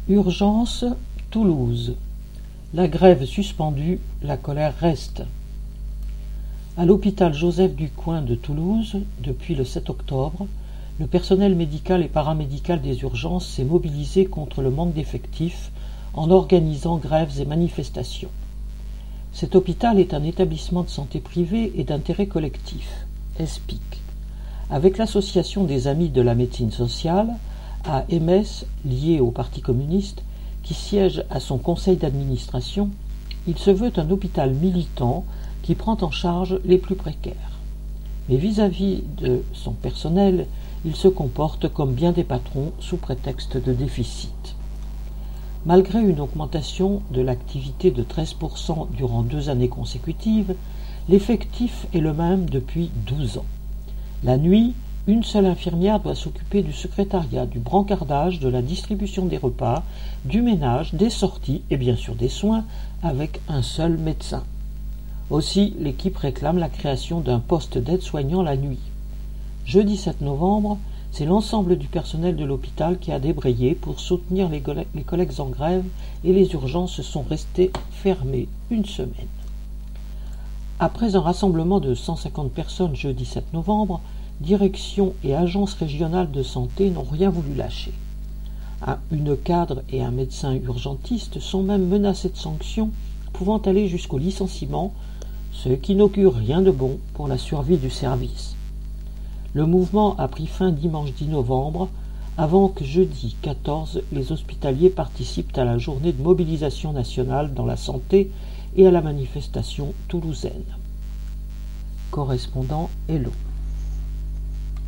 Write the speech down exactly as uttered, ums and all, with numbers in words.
Urgence, Toulouse. La grève suspendue, la colère reste. À l'hôpital Joseph Ducoing de Toulouse, depuis le sept octobre, le personnel médical et paramédical des urgences s'est mobilisé contre le manque d'effectifs en organisant grèves et manifestations. Cet hôpital est un établissement de santé privé et d'intérêt collectif, E S P I C. Avec l'association des Amis de la médecine sociale, A M S, liée au Parti communiste, qui siège à son conseil d'administration, il se veut un hôpital militant qui prend en charge les plus précaires. Mais vis-à-vis de son personnel, il se comporte comme bien des patrons sous prétexte de déficit. Malgré une augmentation de l'activité de treize pour cent durant deux années consécutives, l'effectif est le même depuis douze ans. La nuit, une seule infirmière doit s'occuper du secrétariat, du brancardage, de la distribution des repas, du ménage, des sorties et bien sûr des soins avec un seul médecin. Aussi, l'équipe réclame la création d'un poste d'aide-soignant la nuit. Jeudi sept novembre, c'est l'ensemble du personnel de l'hôpital qui a débrayé pour soutenir les, les collègues en grève et les urgences sont restées fermées une semaine. Après un rassemblement de cent cinquante personnes jeudi sept novembre, direction et agences régionales de santé n'ont rien voulu lâcher. Une cadre et un médecin urgentiste sont même menacés de sanctions pouvant aller jusqu'au licenciement, ce qui n'augure rien de bon pour la survie du service. Le mouvement a pris fin dimanche dix novembre, avant que jeudi quatorze, les hospitaliers participent à la journée de mobilisation nationale dans la santé et à la manifestation toulousaine. Correspondant Hello.